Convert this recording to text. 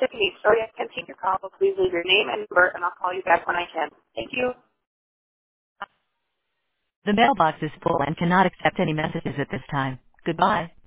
If you need, sorry, I can't take your call. Please leave your name and number, and I'll call you back when I can. Thank you. The mailbox is full and cannot accept any messages at this time. Goodbye.